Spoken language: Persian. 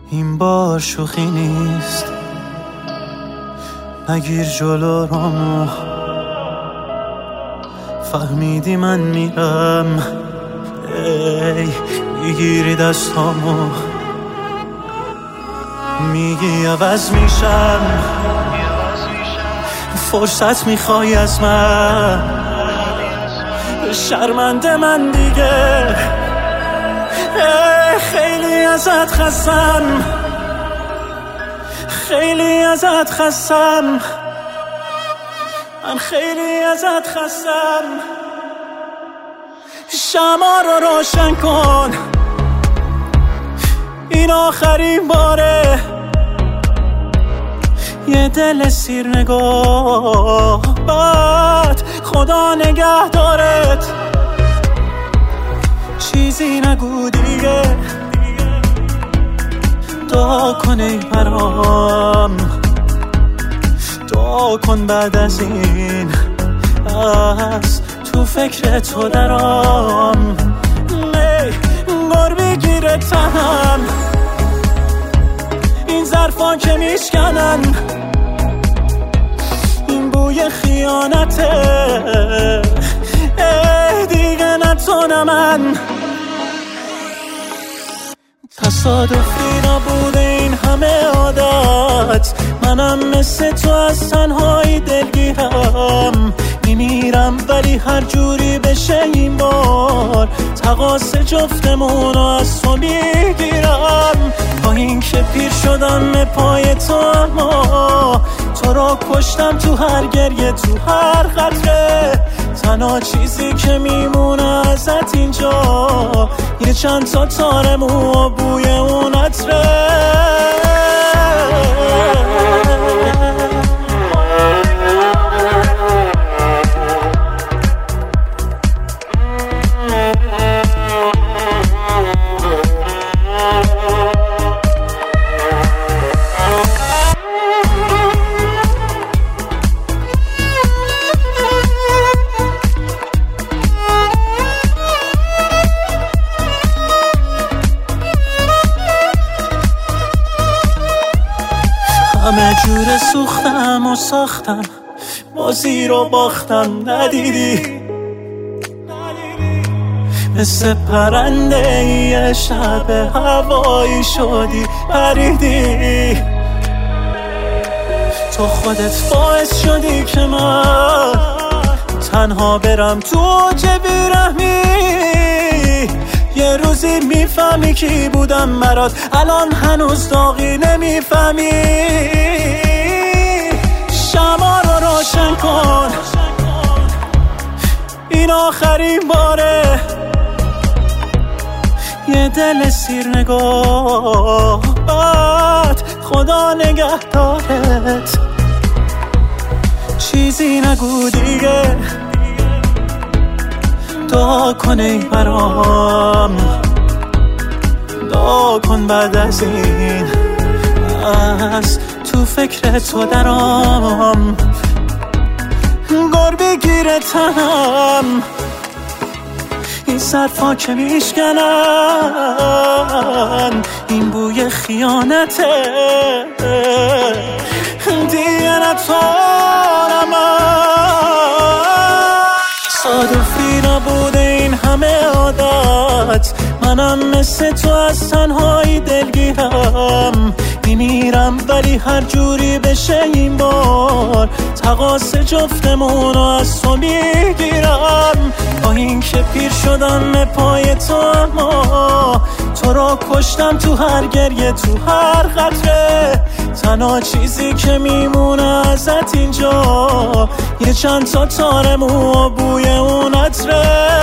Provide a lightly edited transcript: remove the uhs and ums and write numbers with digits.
این بار شوخی نیست، نگیر جلو رامو، فهمیدی من میرم، ای میگیری دستامو، میگی عوض میشم، فرصت میخوای از من، شرمنده من دیگه، خیلی ازت خستم، خیلی ازت خستم، من خیلی ازت خستم. شمع رو روشن کن، این آخرین باره، یه دل سیر نگاه بد، خدا نگه دارت، چیزی نگو دیگه، دعا کن ای برام، دعا کن بعد از این از تو فکر تو درام، انگار بگیره تنم این ظرفا که میشکنن، این بوی خیانته، دیگه نتونم من. تصادفی نبوده این همه عادت، منم مثل تو از تنهایی دلگیرم، میمیرم ولی هر جوری بشه این بار تقاص جفتمونو از تو میگیرم، با این که پیر شدم به پای تو، اما تو رو کشتم تو هر گریه، تو هر قطره، تنها چیزی که میمونه ازت اینجا یه چند تا تار مو و بوی اون عطره. همه جور سوختم و ساختم، بازی رو باختم، ندیدی مثل پرنده یه شب هوایی شدی پریدی، تو خودت باعث شدی که من تنها برم تو اوج بیرحمی، یه روزی میفهمی کی بودم برات، الان هنوز داغی نمیفهمی. شمع رو روشن کن، این آخرین باره، یه دل سیر نگاه بد، خدا نگه دارت، چیزی نگو دیگه، دعا کن ای برام، دعا کن بعد از این از تو فکر تو درام، انگار بگیره تنم این ظرفا که میشکنن، این بوی خیانته، دیگه نتونم تصادفی نبوده این همه عادت، منم مثل تو از تنهایی دلگیرم، میمیرم ولی هر جوری بشه این بار تقاص جفتمونو از تو میگیرم، با این که پیر شدم به پای تو، اما تو رو کشتم تو هر گریه، تو هر قطره، تنها چیزی که میمونه ازت اینجا یه چند تا تار مو و بوی اون عطره.